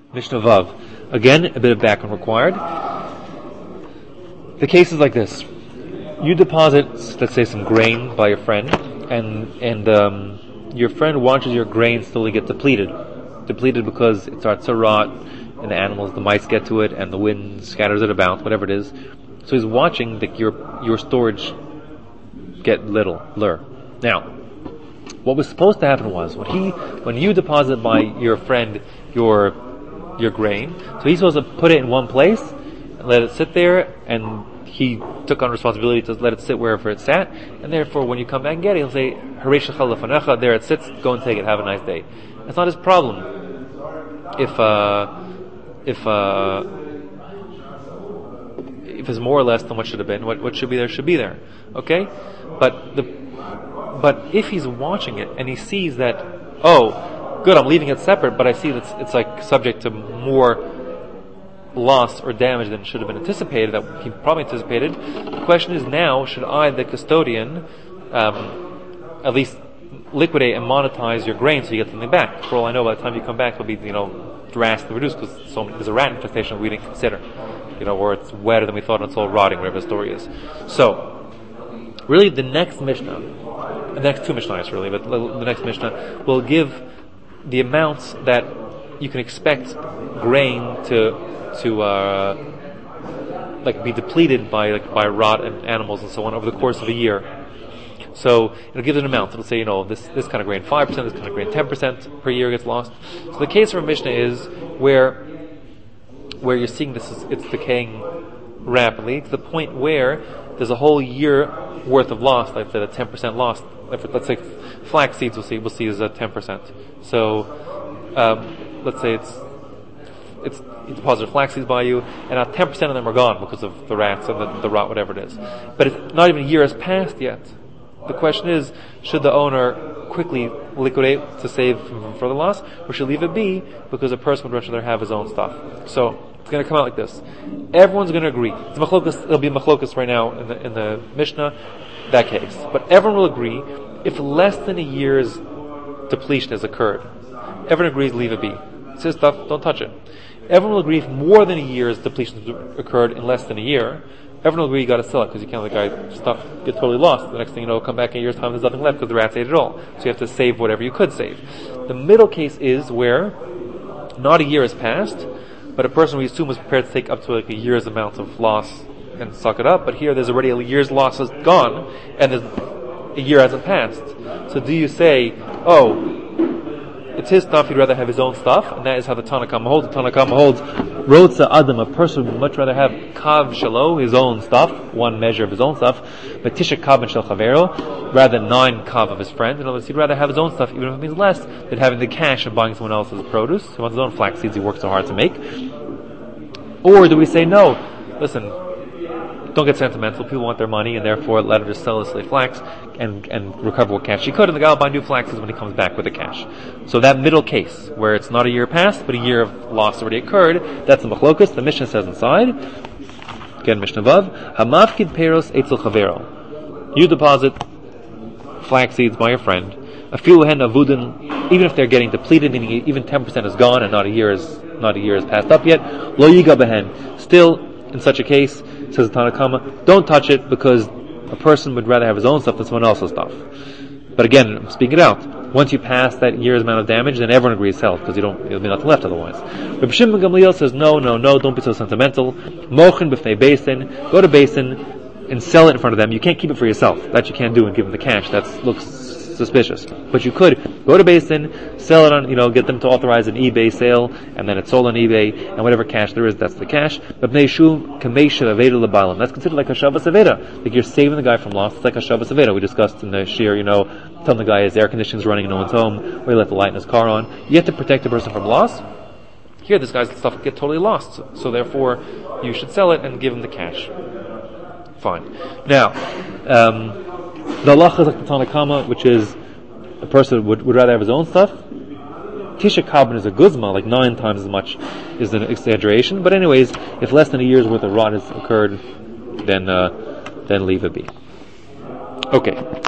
Mishnah Vav. Again, a bit of background required. The case is like this. You deposit, let's say, some grain by your friend, and your friend watches your grain slowly get depleted. Depleted because it starts to rot, and the mice get to it, and the wind scatters it about, whatever it is. So he's watching that your storage get littler. Now, what was supposed to happen was when you deposit by your friend your grain, so he's supposed to put it in one place and let it sit there, and he took on responsibility to let it sit wherever it sat, and therefore when you come back and get it, he'll say, Harei shecha lefanecha, there it sits, go and take it, have a nice day. That's not his problem. If it's more or less than what should have been, what should be there. Okay? But if he's watching it and he sees that, oh, good, I'm leaving it separate, but I see that it's like subject to more loss or damage than should have been anticipated, that he probably anticipated. The question is now, should I, the custodian, at least liquidate and monetize your grain so you get something back? For all I know, by the time you come back, it'll be, drastically reduced because there's a rat infestation we didn't consider, or it's wetter than we thought and it's all rotting, whatever the story is. So, really the next Mishnah, the next two Mishnahs really, but the next Mishnah will give the amounts that you can expect grain to be depleted by rot and animals and so on over the course of a year. So it'll give an amount. It'll say, this kind of grain 5%, this kind of grain 10% per year gets lost. So the case for a Mishnah is where you're seeing it's decaying rapidly to the point where there's a whole year worth of loss, like the 10% loss. Let's say flax seeds we'll see is at 10%. So let's say it's you deposit flax seeds by you, and now 10% of them are gone because of the rats and the rot, whatever it is. But it's not even a year has passed yet. The question is, should the owner quickly liquidate to save from further loss, or should leave it be because a person would much rather have his own stuff? So it's going to come out like this. Everyone's going to agree. It'll be machlokas right now in the Mishnah, that case. But everyone will agree if less than a year's depletion has occurred. Everyone agrees, leave it be. It's his stuff, don't touch it. Everyone will agree if more than a year's depletion has occurred in less than a year. Everyone will agree you got to sell it because you can't let the guy's stuff get totally lost. The next thing you know, come back in a year's time, there's nothing left because the rats ate it all. So you have to save whatever you could save. The middle case is where not a year has passed, but a person we assume was prepared to take up to a year's amount of loss and suck it up. But here, there's already a year's loss has gone, and a year hasn't passed. So do you say, it's his stuff, he'd rather have his own stuff, and that is how the Tanna Kama holds. The Tanna Kama holds, Rotza Adam, a person would much rather have Kav Shalo, his own stuff, one measure of his own stuff, but Tisha Kav and Shel Chavero, rather than 9 Kav of his friend. In other words, he'd rather have his own stuff, even if it means less, than having the cash and buying someone else's produce. He wants his own flax seeds he worked so hard to make. Or do we say, no, listen, don't get sentimental, people want their money, and therefore let him just sell his slave flax and recover what cash he could, and the guy will buy new flaxes when he comes back with the cash. So that middle case, where it's not a year past, but a year of loss already occurred, that's the machlokas. The Mishnah says inside, again, Mishnah Vav, Hamafkid Peros Eitzel Chavero. You deposit flax seeds by your friend, Afiluhen Avudin, even if they're getting depleted, meaning even 10% is gone and not a year has passed up yet, Lo Yiga Behen. Still, in such a case, says the Tanna Kama, don't touch it because a person would rather have his own stuff than someone else's stuff. But again, I'm speaking it out. Once you pass that year's amount of damage, then everyone agrees sell because there'll be nothing left otherwise. Reb Shimon Gamliel says, no, don't be so sentimental. Mochin b'fnei Beis-Din, go to Beis-Din and sell it in front of them. You can't keep it for yourself. That you can't do and give them the cash. That looks suspicious. But you could go to Beis-Din, sell it on, get them to authorize an eBay sale, and then it's sold on eBay, and whatever cash there is, that's the cash. But that's considered like a Shabbos Aveda. Like you're saving the guy from loss. It's like a Shabbos Aveda. We discussed in the Shir, telling the guy his air conditioning's running in no one's home, or he left the light in his car on. You have to protect the person from loss. Here, this guy's stuff get totally lost. So therefore, you should sell it and give him the cash. Fine. Now, the halacha is like the Tanna Kama, which is a person would rather have his own stuff. Tisha Kabban is a guzma, like 9 times as much is an exaggeration. But anyways, if less than a year's worth of rot has occurred, then leave it be. Okay.